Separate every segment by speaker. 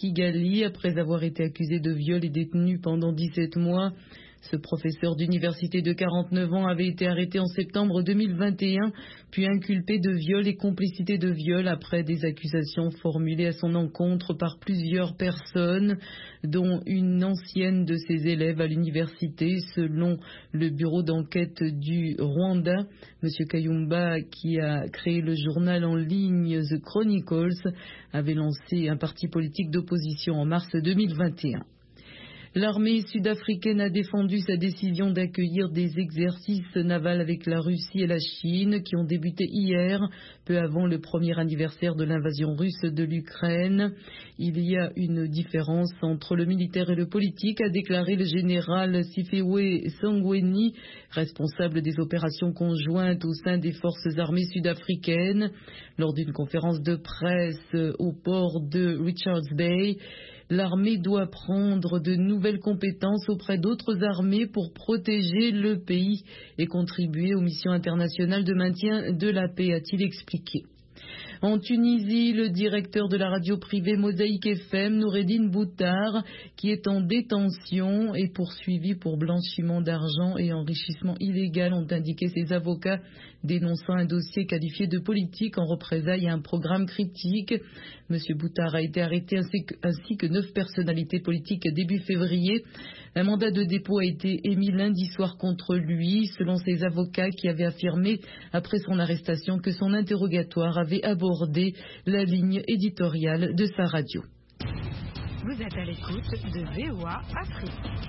Speaker 1: Kigali après avoir été accusé de viol et détenu pendant 17 mois. Ce professeur d'université de 49 ans avait été arrêté en septembre 2021, puis inculpé de viol et complicité de viol après des accusations formulées à son encontre par plusieurs personnes, dont une ancienne de ses élèves à l'université, selon le bureau d'enquête du Rwanda. Monsieur Kayumba, qui a créé le journal en ligne The Chronicles, avait lancé un parti politique d'opposition en mars 2021. L'armée sud-africaine a défendu sa décision d'accueillir des exercices navals avec la Russie et la Chine qui ont débuté hier, peu avant le premier anniversaire de l'invasion russe de l'Ukraine. Il y a une différence entre le militaire et le politique, a déclaré le général Siphiwe Sangweni, responsable des opérations conjointes au sein des forces armées sud-africaines. Lors d'une conférence de presse au port de Richards Bay, l'armée doit prendre de nouvelles compétences auprès d'autres armées pour protéger le pays et contribuer aux missions internationales de maintien de la paix, a-t-il expliqué. En Tunisie, le directeur de la radio privée Mosaïque FM, Noureddine Boutar, qui est en détention et poursuivi pour blanchiment d'argent et enrichissement illégal, ont indiqué ses avocats, dénonçant un dossier qualifié de politique en représailles à un programme critique. Monsieur Boutar a été arrêté ainsi que 9 personnalités politiques début février. Un mandat de dépôt a été émis lundi soir contre lui, selon ses avocats qui avaient affirmé après son arrestation que son interrogatoire avait abordé la ligne éditoriale de sa radio.
Speaker 2: Vous êtes à l'écoute de VOA Afrique.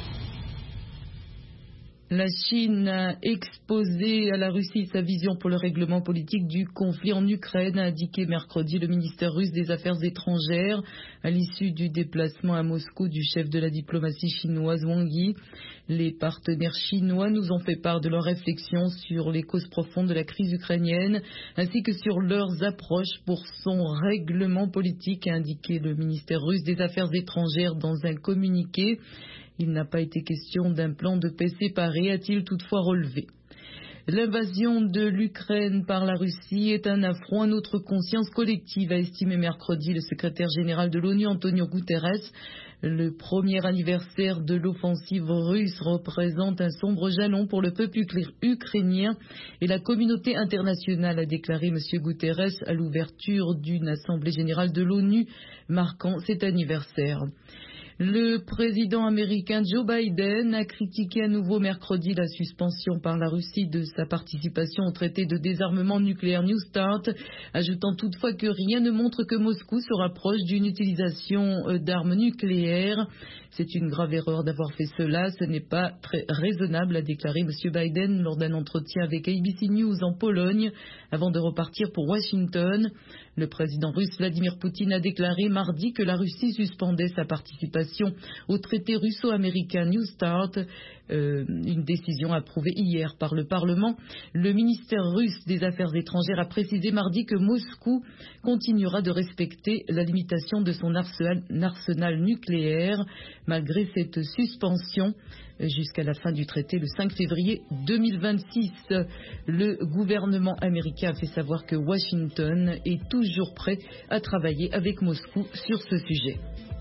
Speaker 1: La Chine a exposé à la Russie sa vision pour le règlement politique du conflit en Ukraine, a indiqué mercredi le ministère russe des Affaires étrangères à l'issue du déplacement à Moscou du chef de la diplomatie chinoise Wang Yi. Les partenaires chinois nous ont fait part de leurs réflexions sur les causes profondes de la crise ukrainienne ainsi que sur leurs approches pour son règlement politique, a indiqué le ministère russe des Affaires étrangères dans un communiqué. Il n'a pas été question d'un plan de paix séparé, a-t-il toutefois relevé. L'invasion de l'Ukraine par la Russie est un affront à notre conscience collective, a estimé mercredi le secrétaire général de l'ONU, Antonio Guterres. Le premier anniversaire de l'offensive russe représente un sombre jalon pour le peuple ukrainien et la communauté internationale, a déclaré M. Guterres à l'ouverture d'une assemblée générale de l'ONU marquant cet anniversaire. Le président américain Joe Biden a critiqué à nouveau mercredi la suspension par la Russie de sa participation au traité de désarmement nucléaire New START, ajoutant toutefois que rien ne montre que Moscou se rapproche d'une utilisation d'armes nucléaires. C'est une grave erreur d'avoir fait cela, ce n'est pas très raisonnable, a déclaré M. Biden lors d'un entretien avec ABC News en Pologne avant de repartir pour Washington. Le président russe Vladimir Poutine a déclaré mardi que la Russie suspendait sa participation au traité russo-américain New START, une décision approuvée hier par le Parlement. Le ministère russe des Affaires étrangères a précisé mardi que Moscou continuera de respecter la limitation de son arsenal nucléaire malgré cette suspension jusqu'à la fin du traité le 5 février 2026. Le gouvernement américain a fait savoir que Washington est toujours prêt à travailler avec Moscou sur ce sujet.